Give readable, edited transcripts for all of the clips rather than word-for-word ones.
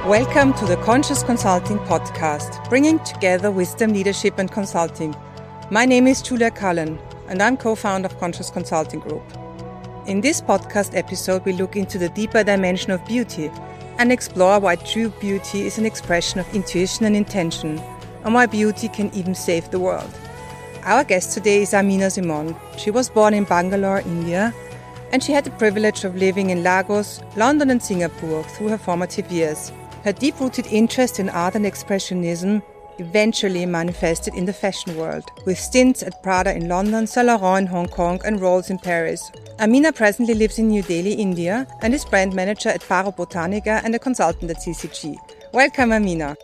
Welcome to the Conscious Consulting Podcast, bringing together wisdom, leadership and consulting. My name is Julia Cullen and I'm co-founder of Conscious Consulting Group. In this podcast episode, we look into the deeper dimension of beauty and explore why true beauty is an expression of intuition and intention, and why beauty can even save the world. Our guest today is Amina Simon. She was born in Bangalore, India, and she had the privilege of living in Lagos, London and Singapore through her formative years. Her deep-rooted interest in art and expressionism eventually manifested in the fashion world, with stints at Prada in London, Saint Laurent in Hong Kong and Rolls in Paris. Amina presently lives in New Delhi, India, and is brand manager at Faro Botanica and a consultant at CCG. Welcome, Amina.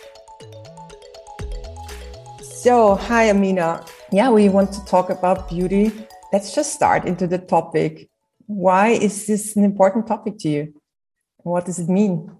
So, hi, Amina. Yeah, we want to talk about beauty. Let's just start into the topic. Why is this an important topic to you? What does it mean?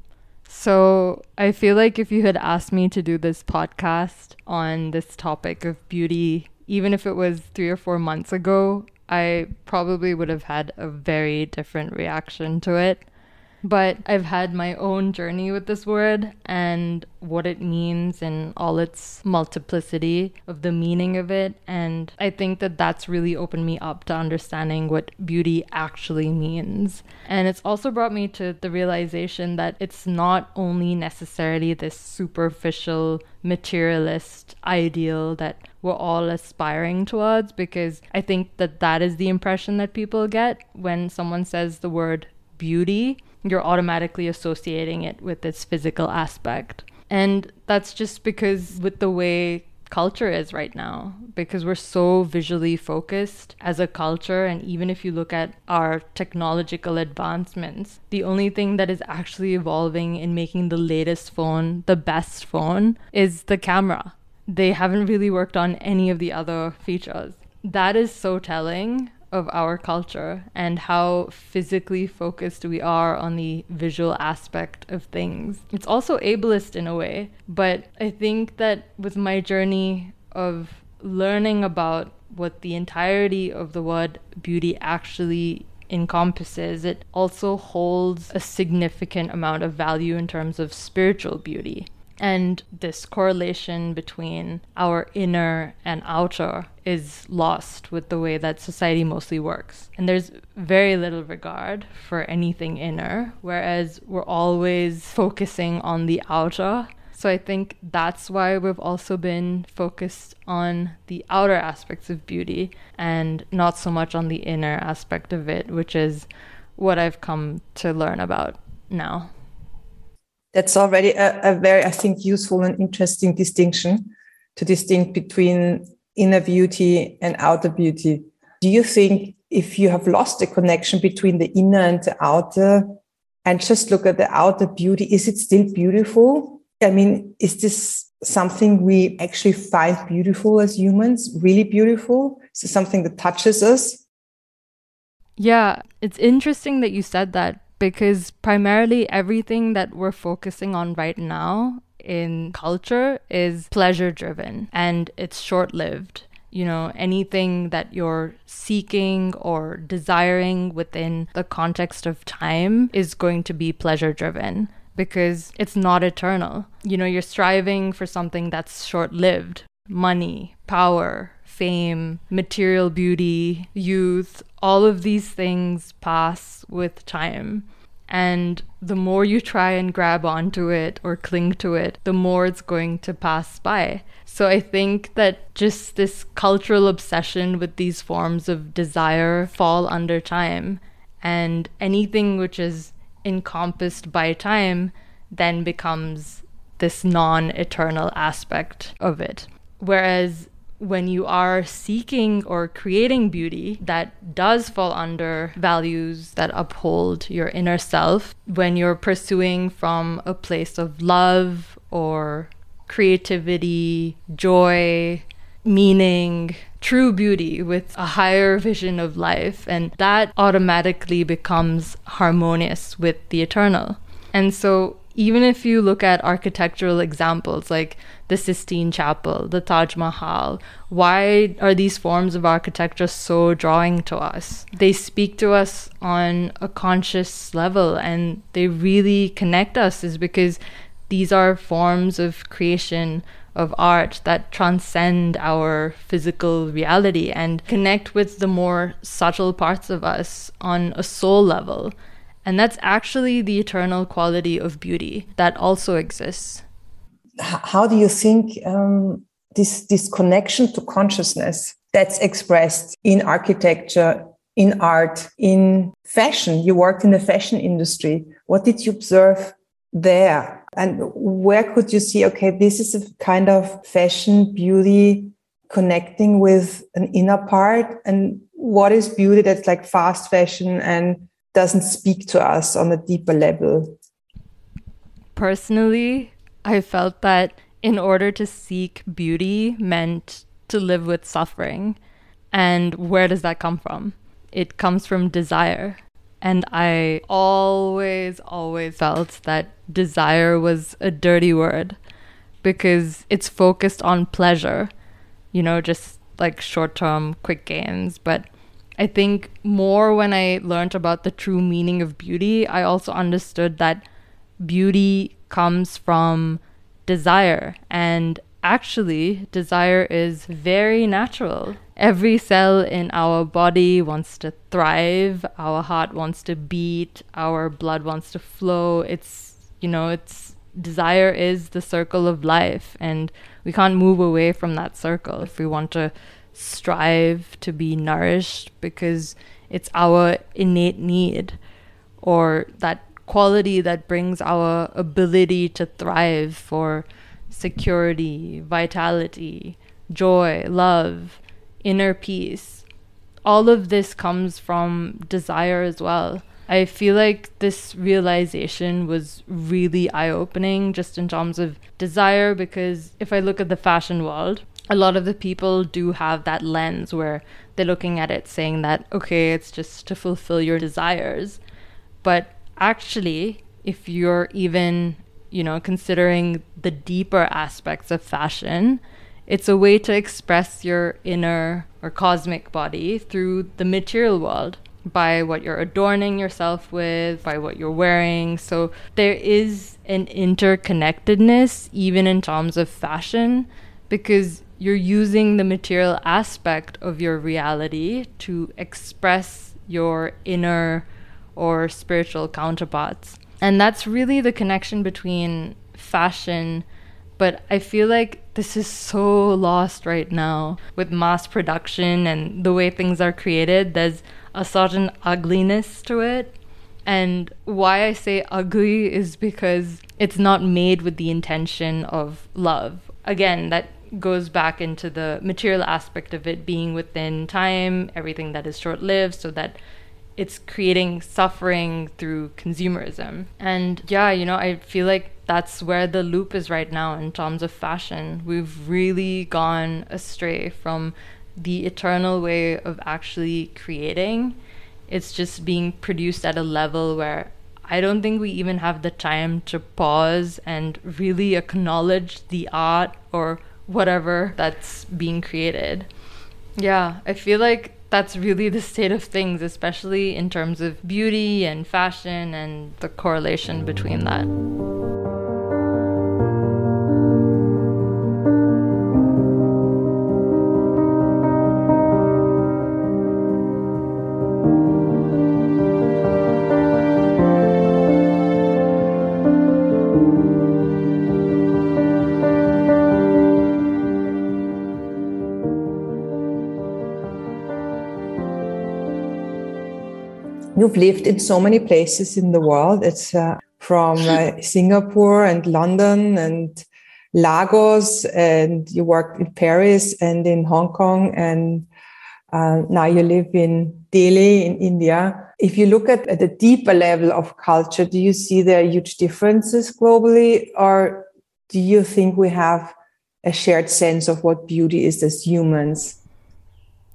So I feel like if you had asked me to do this podcast on this topic of beauty, even if it was 3 or 4 months ago, I probably would have had a very different reaction to it. But I've had my own journey with this word and what it means in all its multiplicity of the meaning of it. And I think that that's really opened me up to understanding what beauty actually means. And it's also brought me to the realization that it's not only necessarily this superficial materialist ideal that we're all aspiring towards, because I think that that is the impression that people get when someone says the word beauty. You're automatically associating it with its physical aspect. And that's just because with the way culture is right now, because we're so visually focused as a culture. And even if you look at our technological advancements, the only thing that is actually evolving in making the latest phone the best phone is the camera. They haven't really worked on any of the other features. That is so telling of our culture and how physically focused we are on the visual aspect of things. It's also ableist in a way, but I think that with my journey of learning about what the entirety of the word beauty actually encompasses, it also holds a significant amount of value in terms of spiritual beauty. And this correlation between our inner and outer is lost with the way that society mostly works. And there's very little regard for anything inner, whereas we're always focusing on the outer. So I think that's why we've also been focused on the outer aspects of beauty and not so much on the inner aspect of it, which is what I've come to learn about now. That's already a very, I think, useful and interesting distinction to distinct between inner beauty and outer beauty. Do you think if you have lost the connection between the inner and the outer and just look at the outer beauty, is it still beautiful? I mean, is this something we actually find beautiful as humans, really beautiful? Is it something that touches us? Yeah, it's interesting that you said that, because primarily everything that we're focusing on right now in culture is pleasure driven and it's short-lived. You know, anything that you're seeking or desiring within the context of time is going to be pleasure driven because it's not eternal. You know, you're striving for something that's short-lived. Money, power, fame, material beauty, youth, all of these things pass with time. And the more you try and grab onto it or cling to it, the more it's going to pass by. So I think that just this cultural obsession with these forms of desire fall under time. And anything which is encompassed by time then becomes this non-eternal aspect of it. Whereas when you are seeking or creating beauty that does fall under values that uphold your inner self, when you're pursuing from a place of love or creativity, joy, meaning, true beauty with a higher vision of life, and that automatically becomes harmonious with the eternal. And so even if you look at architectural examples like the Sistine Chapel, the Taj Mahal, why are these forms of architecture so drawing to us? They speak to us on a conscious level, and they really connect us is because these are forms of creation, of art that transcend our physical reality and connect with the more subtle parts of us on a soul level. And that's actually the eternal quality of beauty that also exists. How do you think this connection to consciousness that's expressed in architecture, in art, in fashion? You worked in the fashion industry. What did you observe there? And where could you see, okay, this is a kind of fashion, beauty connecting with an inner part? And what is beauty that's like fast fashion and doesn't speak to us on a deeper level? Personally, I felt that in order to seek beauty meant to live with suffering. And where does that come from? It comes from desire. And I always felt that desire was a dirty word because it's focused on pleasure, just like short-term quick gains. But I think more when I learned about the true meaning of beauty, I also understood that beauty comes from desire. And actually, desire is very natural. Every cell in our body wants to thrive. Our heart wants to beat. Our blood wants to flow. It's desire is the circle of life, and we can't move away from that circle if we want to strive to be nourished, because it's our innate need, or that quality that brings our ability to thrive for security, vitality, joy, love, inner peace. All of this comes from desire as well. I feel like this realization was really eye-opening just in terms of desire, because if I look at the fashion world, a lot of the people do have that lens where they're looking at it saying that, okay, it's just to fulfill your desires. But actually, if you're even, considering the deeper aspects of fashion, it's a way to express your inner or cosmic body through the material world, by what you're adorning yourself with, by what you're wearing. So there is an interconnectedness even in terms of fashion, because you're using the material aspect of your reality to express your inner or spiritual counterparts. And that's really the connection between fashion. But I feel like this is so lost right now with mass production and the way things are created. There's a certain ugliness to it. And why I say ugly is because it's not made with the intention of love. Again, that goes back into the material aspect of it being within time, everything that is short-lived, so that it's creating suffering through consumerism. And yeah, I feel like that's where the loop is right now in terms of fashion. We've really gone astray from the eternal way of actually creating. It's just being produced at a level where I don't think we even have the time to pause and really acknowledge the art or whatever that's being created. Yeah, I feel like that's really the state of things, especially in terms of beauty and fashion and the correlation between that. You've lived in so many places in the world. It's from Singapore and London and Lagos, and you worked in Paris and in Hong Kong, and now you live in Delhi in India. If you look at the deeper level of culture, do you see there are huge differences globally, or do you think we have a shared sense of what beauty is as humans?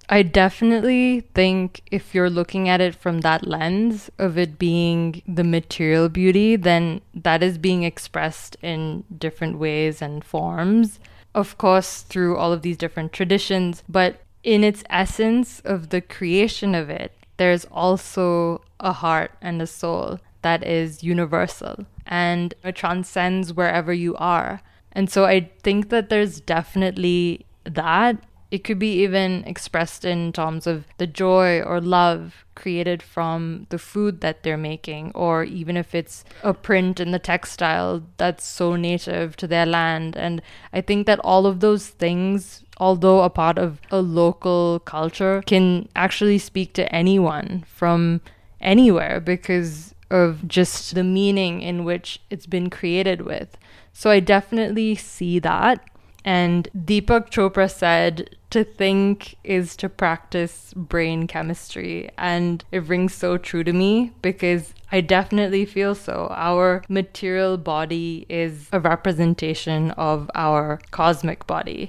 I definitely think if you're looking at it from that lens of it being the material beauty, then that is being expressed in different ways and forms. Of course, through all of these different traditions, but in its essence of the creation of it, there's also a heart and a soul that is universal and it transcends wherever you are. And so I think that there's definitely that. It could be even expressed in terms of the joy or love created from the food that they're making, or even if it's a print in the textile that's so native to their land. And I think that all of those things, although a part of a local culture, can actually speak to anyone from anywhere because of just the meaning in which it's been created with. So I definitely see that. And Deepak Chopra said, to think is to practice brain chemistry. And it rings so true to me because I definitely feel so. Our material body is a representation of our cosmic body.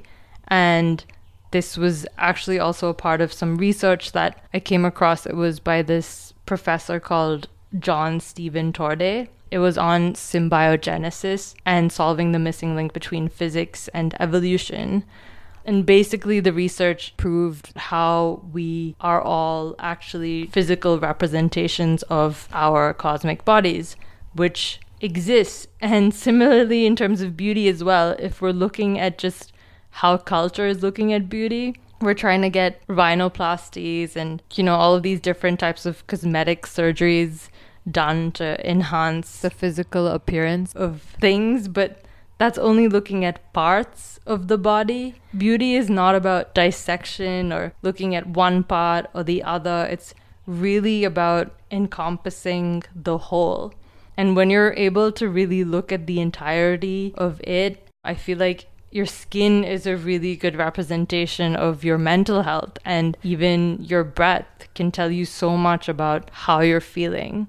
And this was actually also a part of some research that I came across. It was by this professor called John Stephen Torde. It was on symbiogenesis and solving the missing link between physics and evolution. And basically the research proved how we are all actually physical representations of our cosmic bodies, which exists. And similarly in terms of beauty as well, if we're looking at just how culture is looking at beauty, we're trying to get rhinoplasties and, all of these different types of cosmetic surgeries done to enhance the physical appearance of things, but that's only looking at parts of the body. Beauty is not about dissection or looking at one part or the other. It's really about encompassing the whole. And when you're able to really look at the entirety of it, I feel like your skin is a really good representation of your mental health, and even your breath can tell you so much about how you're feeling.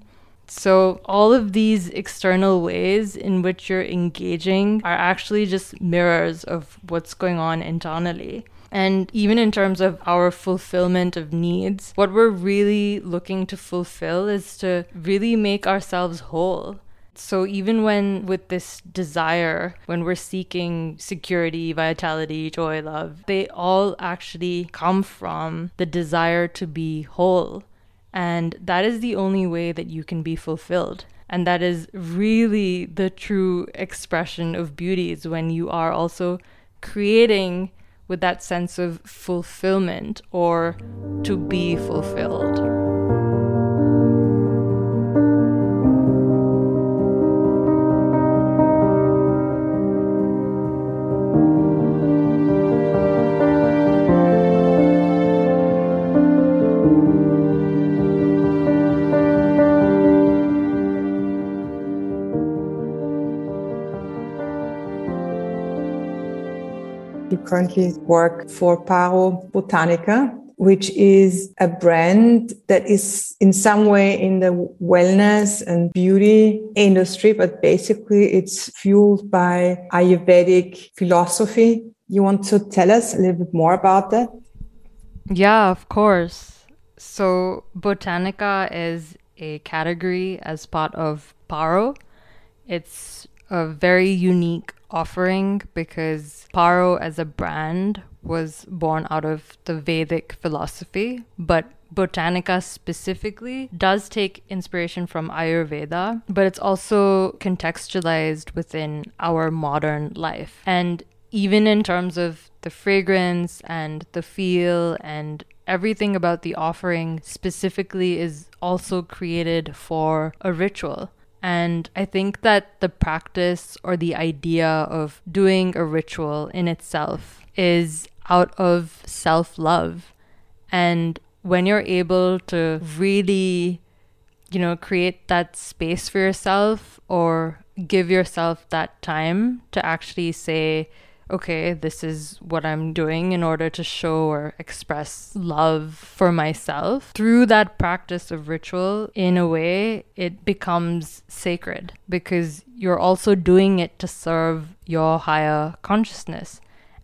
So all of these external ways in which you're engaging are actually just mirrors of what's going on internally. And even in terms of our fulfillment of needs, what we're really looking to fulfill is to really make ourselves whole. So even when with this desire, when we're seeking security, vitality, joy, love, they all actually come from the desire to be whole. And that is the only way that you can be fulfilled. And that is really the true expression of beauty, is when you are also creating with that sense of fulfillment or to be fulfilled. You currently work for Paro Botanica, which is a brand that is in some way in the wellness and beauty industry, but basically it's fueled by Ayurvedic philosophy. You want to tell us a little bit more about that? Yeah, of course. So Botanica is a category as part of Paro. It's a very unique offering because Paro as a brand was born out of the Vedic philosophy, but Botanica specifically does take inspiration from Ayurveda, but it's also contextualized within our modern life. And even in terms of the fragrance and the feel and everything about the offering specifically is also created for a ritual. And I think that the practice or the idea of doing a ritual in itself is out of self-love. And when you're able to really, create that space for yourself or give yourself that time to actually say, okay, this is what I'm doing in order to show or express love for myself. Through that practice of ritual, in a way, it becomes sacred because you're also doing it to serve your higher consciousness.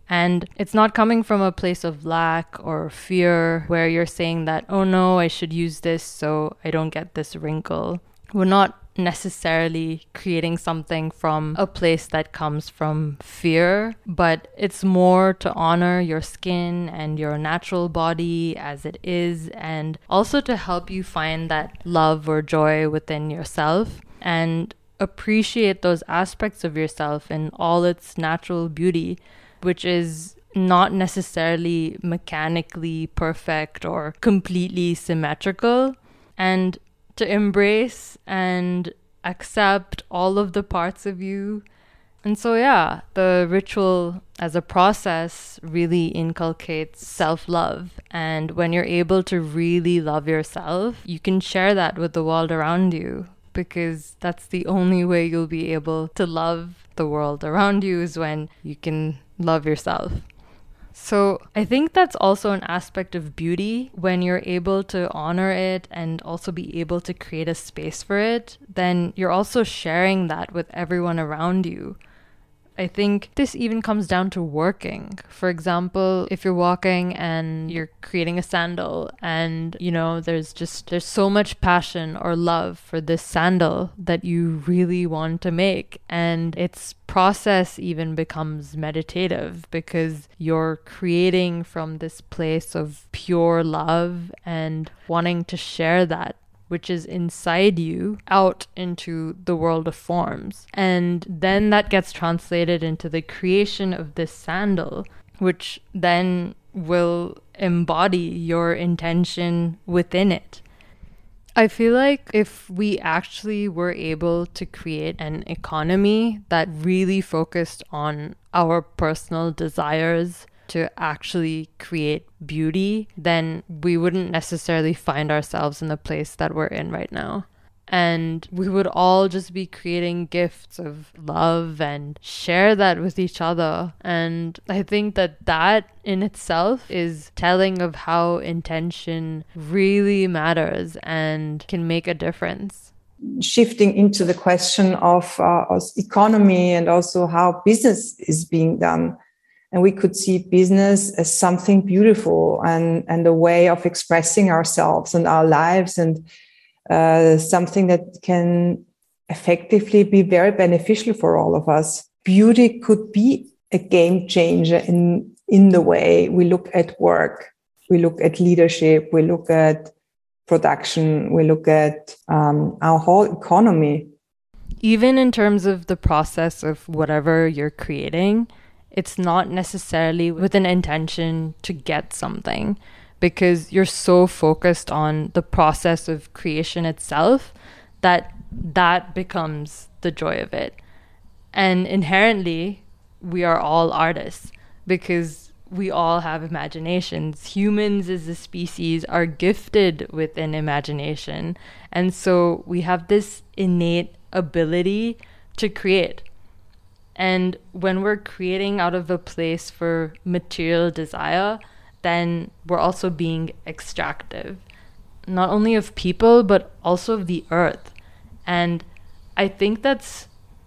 And it's not coming from a place of lack or fear where you're saying that, oh no, I should use this so I don't get this wrinkle. We're not necessarily creating something from a place that comes from fear, but it's more to honor your skin and your natural body as it is, and also to help you find that love or joy within yourself and appreciate those aspects of yourself in all its natural beauty, which is not necessarily mechanically perfect or completely symmetrical, and to embrace and accept all of the parts of you. And so, yeah, the ritual as a process really inculcates self-love. And when you're able to really love yourself, you can share that with the world around you, because that's the only way you'll be able to love the world around you, is when you can love yourself. So I think that's also an aspect of beauty. When you're able to honor it and also be able to create a space for it, then you're also sharing that with everyone around you. I think this even comes down to working. For example, if you're walking and you're creating a sandal and, there's so much passion or love for this sandal that you really want to make. And its process even becomes meditative because you're creating from this place of pure love and wanting to share that which is inside you out into the world of forms. And then that gets translated into the creation of this sandal, which then will embody your intention within it. I feel like if we actually were able to create an economy that really focused on our personal desires to actually create beauty, then we wouldn't necessarily find ourselves in the place that we're in right now. And we would all just be creating gifts of love and share that with each other. And I think that in itself is telling of how intention really matters and can make a difference. Shifting into the question of economy and also how business is being done. And we could see business as something beautiful and a way of expressing ourselves and our lives, and something that can effectively be very beneficial for all of us. Beauty could be a game changer in the way we look at work, we look at leadership, we look at production, we look at our whole economy. Even in terms of the process of whatever you're creating, it's not necessarily with an intention to get something, because you're so focused on the process of creation itself that becomes the joy of it. And inherently, we are all artists because we all have imaginations. Humans as a species are gifted with an imagination. And so we have this innate ability to create. And when we're creating out of a place for material desire, then we're also being extractive, not only of people, but also of the earth. And I think that's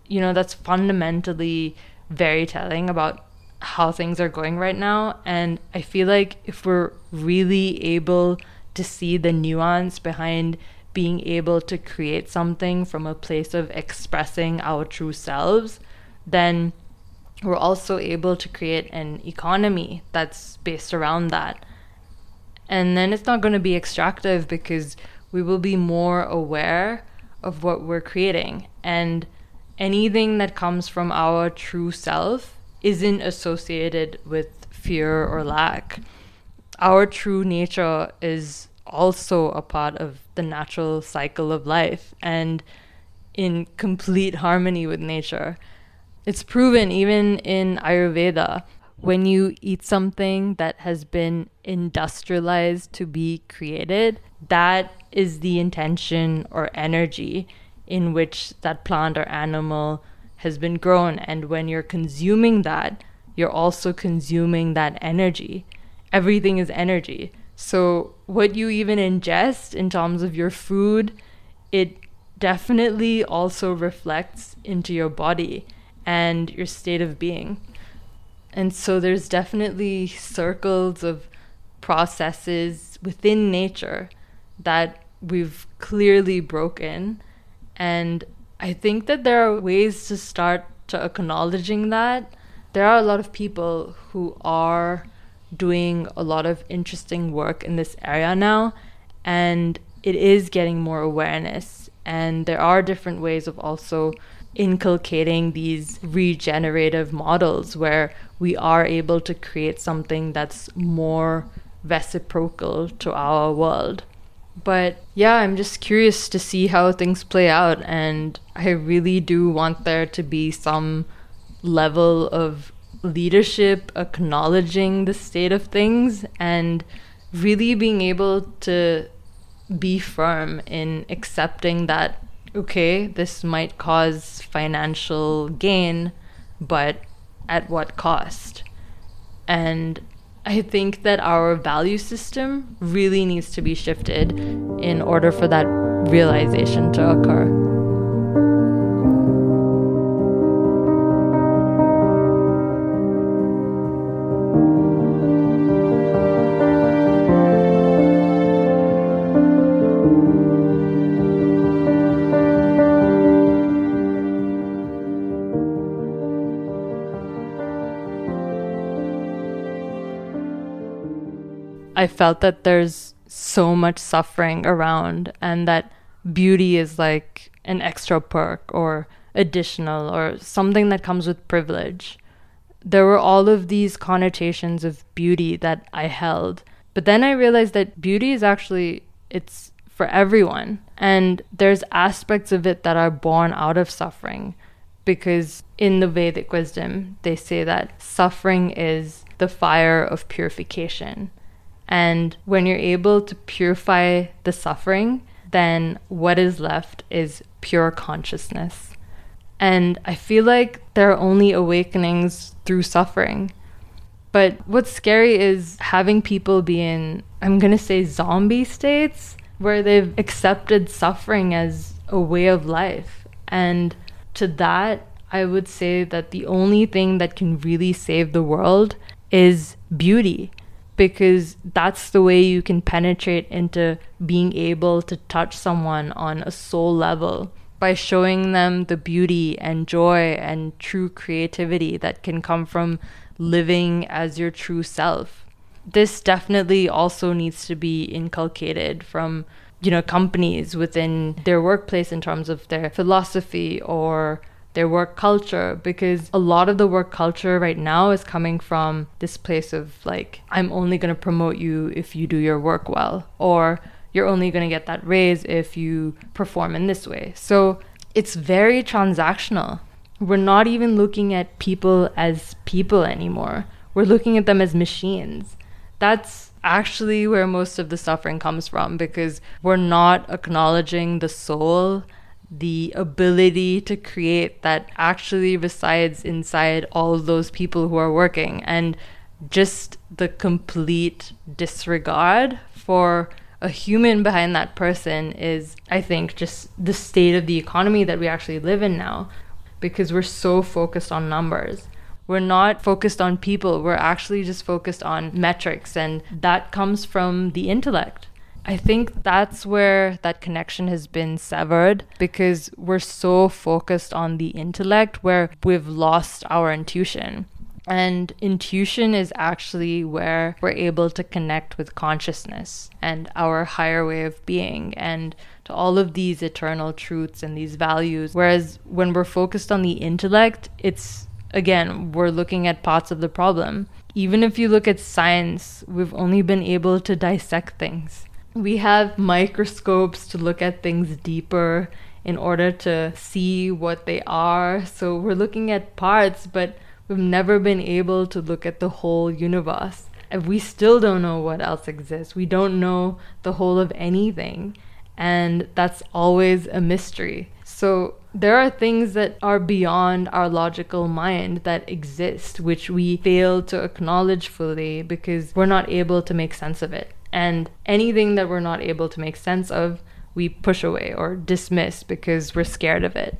fundamentally very telling about how things are going right now. And I feel like if we're really able to see the nuance behind being able to create something from a place of expressing our true selves, then we're also able to create an economy that's based around that. And then it's not going to be extractive because we will be more aware of what we're creating. And anything that comes from our true self isn't associated with fear or lack. Our true nature is also a part of the natural cycle of life and in complete harmony with nature. It's proven even in Ayurveda, when you eat something that has been industrialized to be created, that is the intention or energy in which that plant or animal has been grown. And when you're consuming that, you're also consuming that energy. Everything is energy. So what you even ingest in terms of your food, it definitely also reflects into your body and your state of being. And so there's definitely circles of processes within nature that we've clearly broken. And I think that there are ways to start to acknowledging that. There are a lot of people who are doing a lot of interesting work in this area now, and it is getting more awareness. And there are different ways of also inculcating these regenerative models where we are able to create something that's more reciprocal to our world. But yeah, I'm just curious to see how things play out, and I really do want there to be some level of leadership acknowledging the state of things and really being able to be firm in accepting that, okay, this might cause financial gain, but at what cost? And I think that our value system really needs to be shifted in order for that realization to occur. I felt that there's so much suffering around, and that beauty is like an extra perk or additional or something that comes with privilege. There were all of these connotations of beauty that I held. But then I realized that beauty is actually, it's for everyone. And there's aspects of it that are born out of suffering, because in the Vedic wisdom, they say that suffering is the fire of purification. And when you're able to purify the suffering, then what is left is pure consciousness. And I feel like there are only awakenings through suffering. But what's scary is having people be in, I'm going to say, zombie states where they've accepted suffering as a way of life. And to that, I would say that the only thing that can really save the world is beauty. Because that's the way you can penetrate into being able to touch someone on a soul level, by showing them the beauty and joy and true creativity that can come from living as your true self. This definitely also needs to be inculcated from, companies within their workplace in terms of their philosophy or their work culture, because a lot of the work culture right now is coming from this place of like, I'm only going to promote you if you do your work well, or you're only going to get that raise if you perform in this way. So it's very transactional. We're not even looking at people as people anymore. We're looking at them as machines. That's actually where most of the suffering comes from, because we're not acknowledging the soul, the ability to create that actually resides inside all of those people who are working, and just the complete disregard for a human behind that person is, I think, just the state of the economy that we actually live in now, because we're so focused on numbers. We're not focused on people. We're actually just focused on metrics, and that comes from the intellect. I think that's where that connection has been severed, because we're so focused on the intellect where we've lost our intuition. And intuition is actually where we're able to connect with consciousness and our higher way of being and to all of these eternal truths and these values. Whereas when we're focused on the intellect, it's, again, we're looking at parts of the problem. Even if you look at science, we've only been able to dissect things. We have microscopes to look at things deeper in order to see what they are. So we're looking at parts, but we've never been able to look at the whole universe. And we still don't know what else exists. We don't know the whole of anything. And that's always a mystery. So there are things that are beyond our logical mind that exist, which we fail to acknowledge fully because we're not able to make sense of it. And anything that we're not able to make sense of, we push away or dismiss because we're scared of it.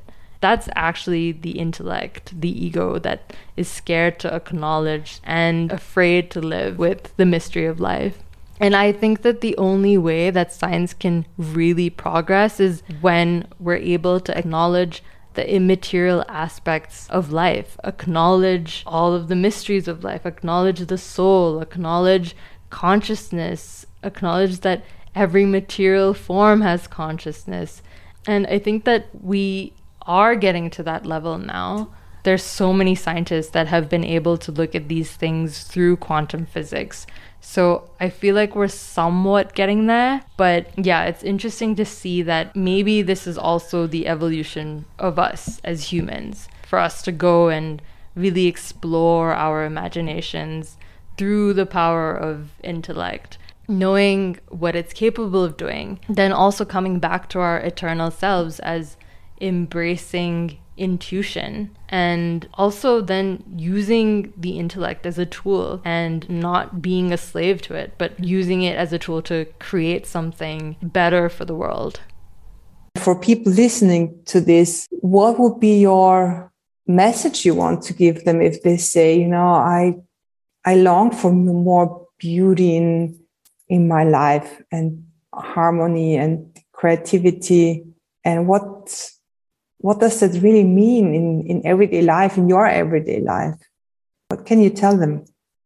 that's actually the intellect, the ego that is scared to acknowledge and afraid to live with the mystery of life. And I think that the only way that science can really progress is when we're able to acknowledge the immaterial aspects of life, acknowledge all of the mysteries of life, acknowledge the soul, acknowledge consciousness, acknowledge that every material form has consciousness. And I think that we are getting to that level now. There's so many scientists that have been able to look at these things through quantum physics. So I feel like we're somewhat getting there. But yeah, it's interesting to see that maybe this is also the evolution of us as humans, for us to go and really explore our imaginations through the power of intellect, knowing what it's capable of doing, then also coming back to our eternal selves as embracing intuition, and also then using the intellect as a tool and not being a slave to it, but using it as a tool to create something better for the world. For people listening to this, what would be your message you want to give them if they say, I long for more beauty in my life and harmony and creativity, and what does that really mean in everyday life, in your everyday life? What can you tell them?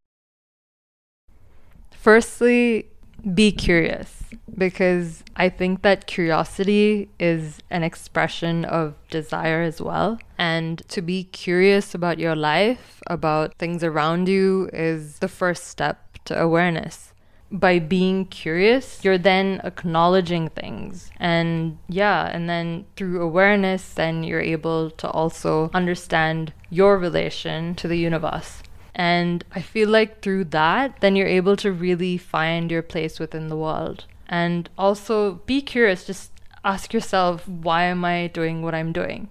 Firstly, be curious, because I think that curiosity is an expression of desire as well. And to be curious about your life, about things around you, is the first step to awareness. By being curious, you're then acknowledging things. And then through awareness, then you're able to also understand your relation to the universe. And I feel like through that, then you're able to really find your place within the world. And also be curious, just ask yourself, why am I doing what I'm doing?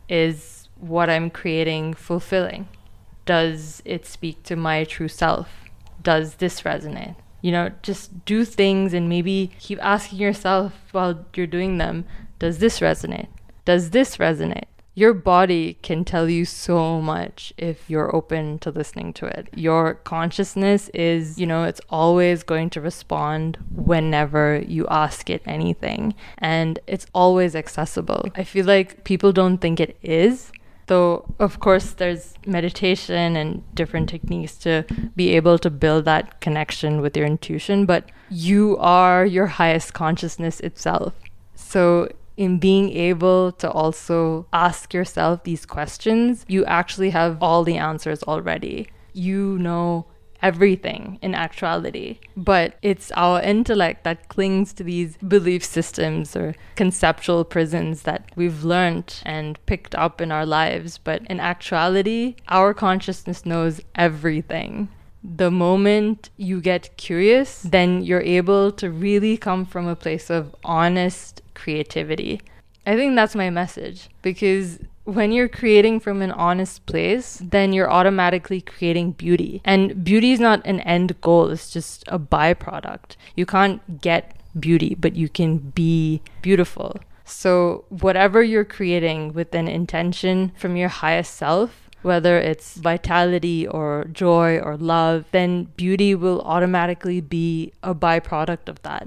Is what I'm creating fulfilling? Does it speak to my true self? Does this resonate? Just do things and maybe keep asking yourself while you're doing them, does this resonate? Does this resonate? Your body can tell you so much if you're open to listening to it. Your consciousness is, it's always going to respond whenever you ask it anything. And it's always accessible. I feel like people don't think it is. Though, of course, there's meditation and different techniques to be able to build that connection with your intuition, but you are your highest consciousness itself. So in being able to also ask yourself these questions, you actually have all the answers already. You know everything in actuality, but it's our intellect that clings to these belief systems or conceptual prisons that we've learned and picked up in our lives. But in actuality, our consciousness knows everything. The moment you get curious, then you're able to really come from a place of honest creativity. I think that's my message, because when you're creating from an honest place, then you're automatically creating beauty. And beauty is not an end goal, it's just a byproduct. You can't get beauty, but you can be beautiful. So whatever you're creating with an intention from your highest self, whether it's vitality or joy or love, then beauty will automatically be a byproduct of that.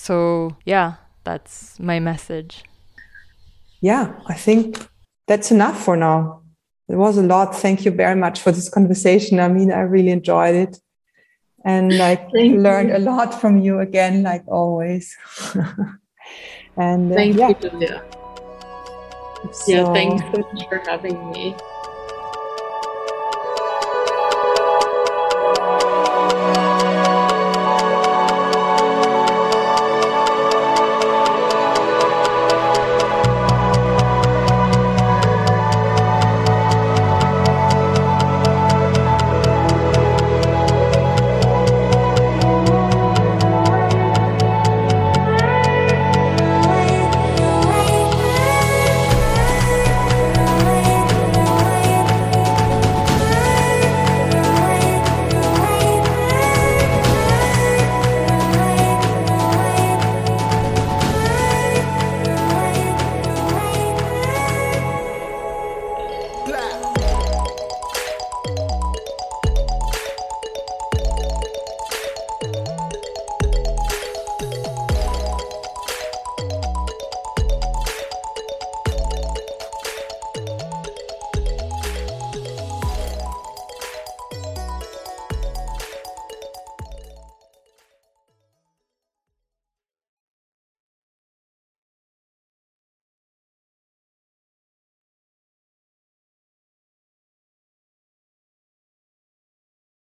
So yeah, that's my message. Yeah, I think that's enough for now. It was a lot. Thank you very much for this conversation. I really enjoyed it. And I learned a lot from you again, like always. And thank you, Julia. So, thanks so much for having me.